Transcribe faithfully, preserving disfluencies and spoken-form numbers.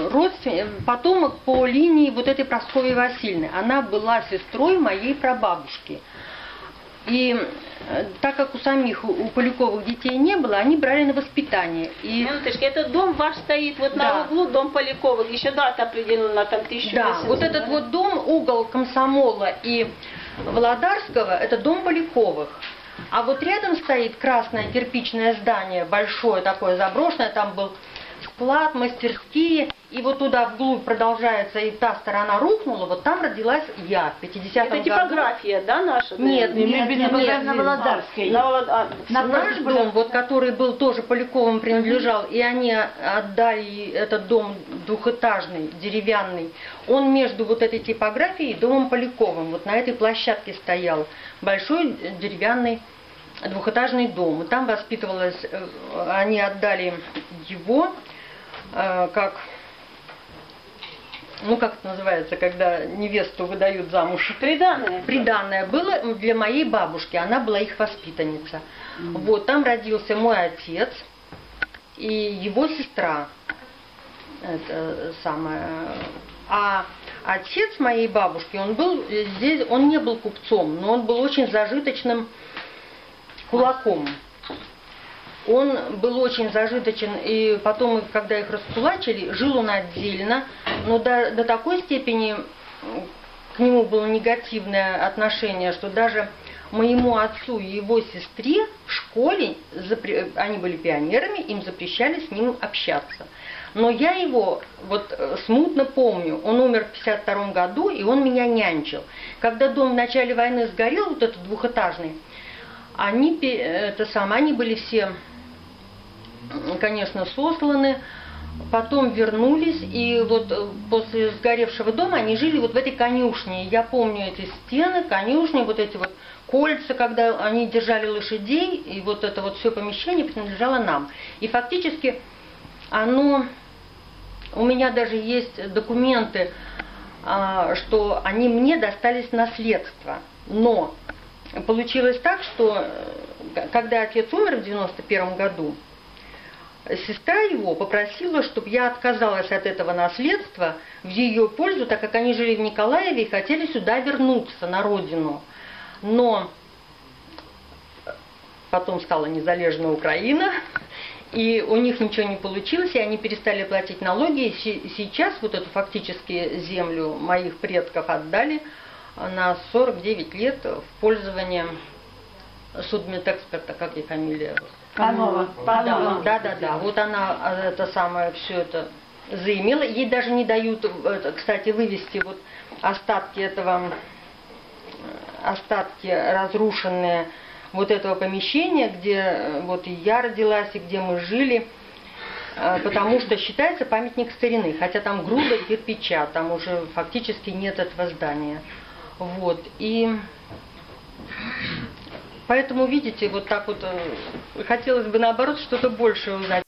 родственник, потомок по линии вот этой Прасковьи Васильевны. Она была сестрой моей прабабушки. И так как у самих, у Поляковых детей не было, они брали на воспитание. И... Минуточки, этот дом ваш стоит вот да. на углу, дом Поляковых, еще дата определена, там тысяча восемьсот. Да, вот этот да? вот дом, угол Комсомола и Володарского, это дом Поляковых. А вот рядом стоит красное кирпичное здание, большое такое заброшенное, там был склад, мастерские, и вот туда вглубь продолжается, и та сторона рухнула, вот там родилась я в пятидесятом году. Это типография, да, наша? Нет, нет, нет, нет, нет, на Володарской. На Волод... а, наш дом, вот, который был тоже Поляковым принадлежал, и они отдали этот дом двухэтажный, деревянный, он между вот этой типографией и домом Поляковым, вот на этой площадке стоял большой деревянный двухэтажный дом. И там воспитывалась, они отдали его, как, ну как это называется, когда невесту выдают замуж? Приданое. Приданое было для моей бабушки, она была их воспитанница. Mm-hmm. Вот, там родился мой отец и его сестра. Это самое. А отец моей бабушки, он был здесь, он не был купцом, но он был очень зажиточным кулаком. Он был очень зажиточен, и потом, когда их раскулачили, жил он отдельно, но до, до такой степени к нему было негативное отношение, что даже моему отцу и его сестре в школе, запре... они были пионерами, им запрещали с ним общаться. Но я его вот смутно помню, он умер в пятьдесят втором году, и он меня нянчил. Когда дом в начале войны сгорел, вот этот двухэтажный, они, это самое, они были все, конечно, сосланы, потом вернулись, и вот после сгоревшего дома они жили вот в этой конюшне. Я помню эти стены, конюшни, вот эти вот кольца, когда они держали лошадей, и вот это вот все помещение принадлежало нам. И фактически оно, у меня даже есть документы, что они мне достались в наследство, но получилось так, что когда отец умер в девяносто первом году, сестра его попросила, чтобы я отказалась от этого наследства в ее пользу, так как они жили в Николаеве и хотели сюда вернуться, на родину. Но потом стала незалежная Украина, и у них ничего не получилось, и они перестали платить налоги. И сейчас вот эту фактически землю моих предков отдали на сорок девять лет в пользование судмедэксперта, как ей фамилия? Панова. Да, да, да, да. Вот она это самое все это заимела. Ей даже не дают, кстати, вывести вот остатки этого, остатки разрушенные вот этого помещения, где вот и я родилась, и где мы жили, потому что считается памятник старины, хотя там груда кирпича, там уже фактически нет этого здания. Вот, и поэтому, видите, вот так вот хотелось бы наоборот что-то большее узнать.